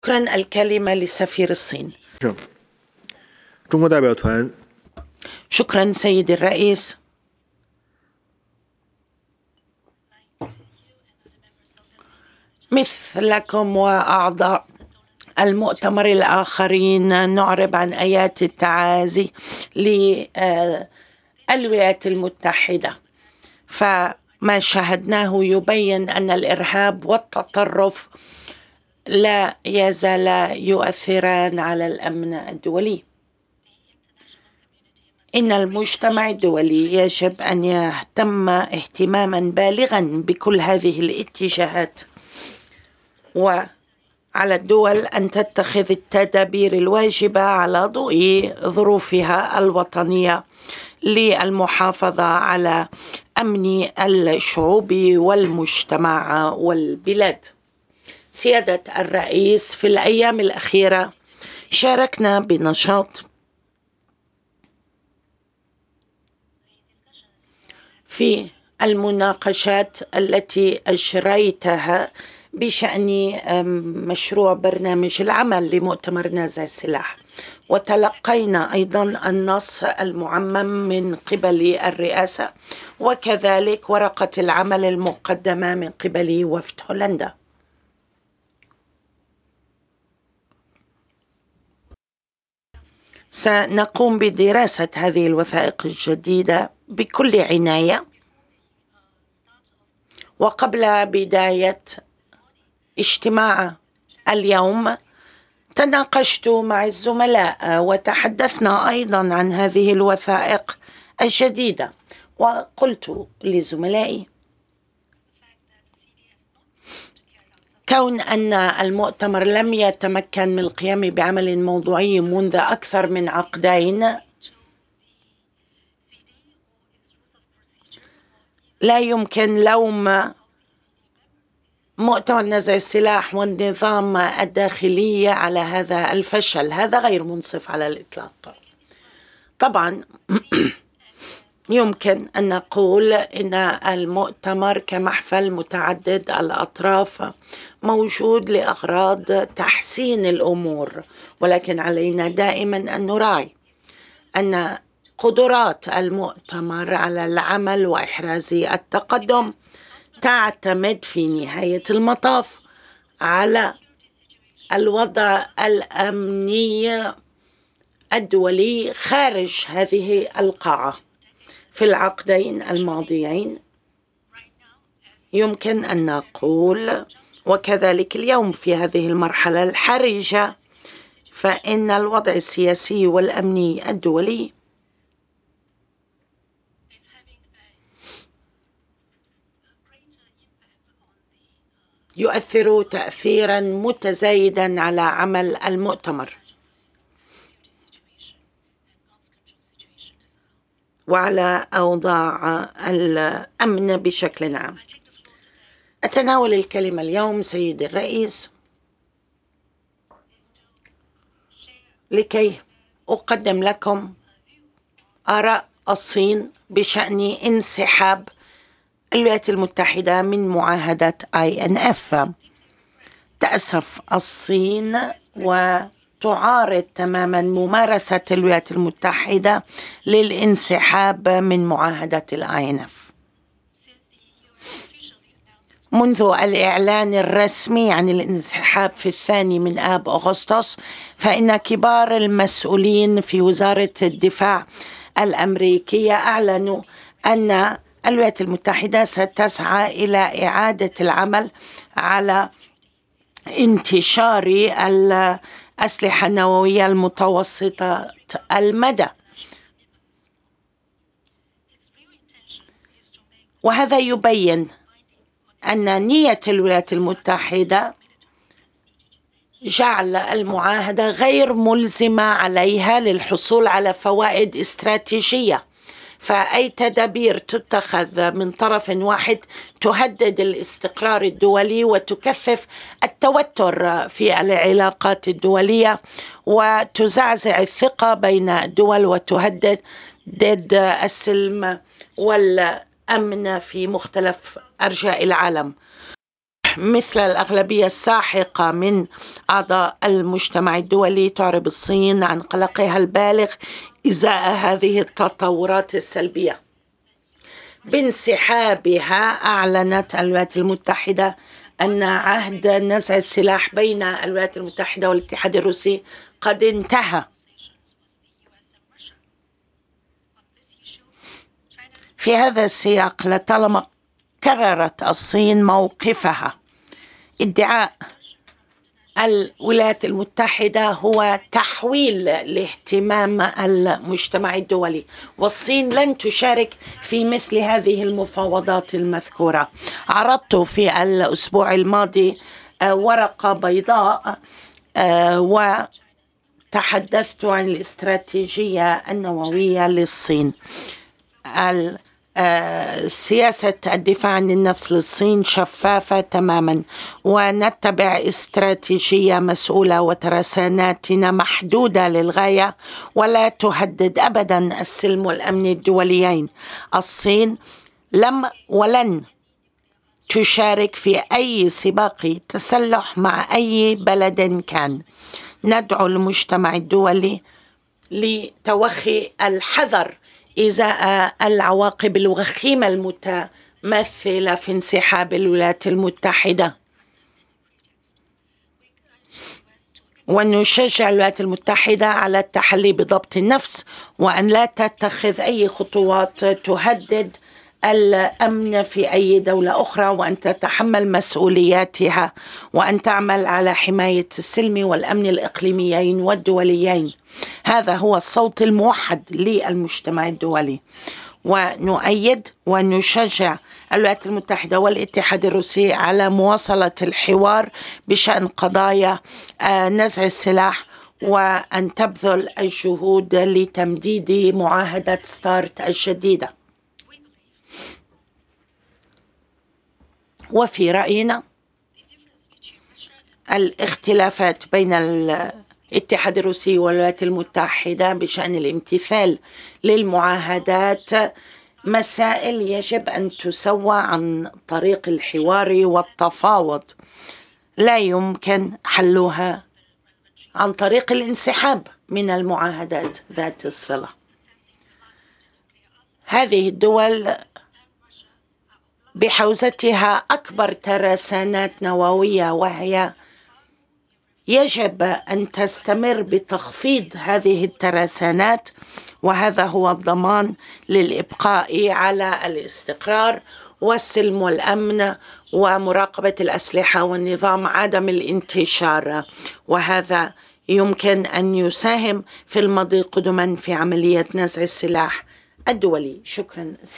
شكرا. الكلمة لسفير الصين. 中国代表团 شكرا سيد الرئيس. مثلكم وأعضاء المؤتمر الآخرين نعرب عن آيات التعازي للولايات المتحدة، فما شاهدناه يبين أن الإرهاب والتطرف لا يزال يؤثران على الأمن الدولي. إن المجتمع الدولي يجب أن يهتم اهتماما بالغا بكل هذه الاتجاهات، وعلى الدول أن تتخذ التدابير الواجبة على ضوء ظروفها الوطنية للمحافظة على أمن الشعوب والمجتمع والبلاد. سيادة الرئيس، في الأيام الأخيرة شاركنا بنشاط في المناقشات التي أجريتها بشأن مشروع برنامج العمل لمؤتمر نازع السلاح، وتلقينا أيضا النص المعمم من قبل الرئاسة، وكذلك ورقة العمل المقدمة من قبل وفد هولندا. سنقوم بدراسة هذه الوثائق الجديدة بكل عناية. وقبل بداية اجتماع اليوم تناقشت مع الزملاء وتحدثنا أيضا عن هذه الوثائق الجديدة، وقلت لزملائي كون أن المؤتمر لم يتمكن من القيام بعمل موضوعي منذ أكثر من عقدين، لا يمكن لوم مؤتمر نزع السلاح والنظام الداخلي على هذا الفشل. هذا غير منصف على الإطلاق. طبعا يمكن أن نقول إن المؤتمر كمحفل متعدد الأطراف موجود لأغراض تحسين الأمور، ولكن علينا دائما أن نراعي أن قدرات المؤتمر على العمل وإحراز التقدم تعتمد في نهاية المطاف على الوضع الأمني الدولي خارج هذه القاعة. في العقدين الماضيين يمكن أن نقول، وكذلك اليوم في هذه المرحلة الحرجة، فإن الوضع السياسي والأمني الدولي يؤثر تأثيرا متزايدا على عمل المؤتمر وعلى أوضاع الأمن بشكل عام. أتناول الكلمة اليوم سيد الرئيس لكي أقدم لكم آراء الصين بشأن انسحاب الولايات المتحدة من معاهدة INF. تأسف الصين وتعارض تماما ممارسة الولايات المتحدة للانسحاب من معاهدة INF. منذ الإعلان الرسمي عن الانسحاب في 2 أغسطس، فإن كبار المسؤولين في وزارة الدفاع الأمريكية أعلنوا أن الولايات المتحدة ستسعى إلى إعادة العمل على انتشار الأسلحة النووية المتوسطة المدى، وهذا يبين أن نية الولايات المتحدة جعل المعاهدة غير ملزمة عليها للحصول على فوائد استراتيجية، فأي تدابير تتخذ من طرف واحد تهدد الاستقرار الدولي وتكثف التوتر في العلاقات الدولية وتزعزع الثقة بين الدول وتهدد السلم والأمن في مختلف أرجاء العالم. مثل الأغلبية الساحقة من أعضاء المجتمع الدولي تعرب الصين عن قلقها البالغ إزاء هذه التطورات السلبية. بانسحابها أعلنت الولايات المتحدة أن عهد نزع السلاح بين الولايات المتحدة والاتحاد الروسي قد انتهى. في هذا السياق لطالما كررت الصين موقفها. ادعاء الولايات المتحدة هو تحويل لاهتمام المجتمع الدولي، والصين لن تشارك في مثل هذه المفاوضات المذكورة. عرضت في الأسبوع الماضي ورقة بيضاء وتحدثت عن الاستراتيجية النووية للصين. سياسة الدفاع عن النفس للصين شفافة تماما، ونتبع استراتيجية مسؤولة وترساناتنا محدودة للغاية ولا تهدد أبدا السلم والأمن الدوليين. الصين لم ولن تشارك في أي سباق تسلح مع أي بلد كان. ندعو المجتمع الدولي لتوخي الحذر إزاء العواقب الوخيمة المتمثلة في انسحاب الولايات المتحدة، ونشجع الولايات المتحدة على التحلي بضبط النفس وأن لا تتخذ أي خطوات تهدد الأمن في أي دولة أخرى، وأن تتحمل مسؤولياتها، وأن تعمل على حماية السلم والأمن الإقليميين والدوليين. هذا هو الصوت الموحد للمجتمع الدولي، ونؤيد ونشجع الولايات المتحدة والاتحاد الروسي على مواصلة الحوار بشأن قضايا نزع السلاح، وأن تبذل الجهود لتمديد معاهدة ستارت الجديدة. وفي رأينا الاختلافات بين الاتحاد الروسي والولايات المتحدة بشأن الامتثال للمعاهدات مسائل يجب أن تسوى عن طريق الحوار والتفاوض، لا يمكن حلها عن طريق الانسحاب من المعاهدات ذات الصلة. هذه الدول بحوزتها أكبر ترسانات نووية، وهي يجب أن تستمر بتخفيض هذه الترسانات، وهذا هو الضمان للإبقاء على الاستقرار والسلم والأمن ومراقبة الأسلحة والنظام عدم الانتشار، وهذا يمكن أن يساهم في المضي قدما في عملية نزع السلاح الدولي. شكرا.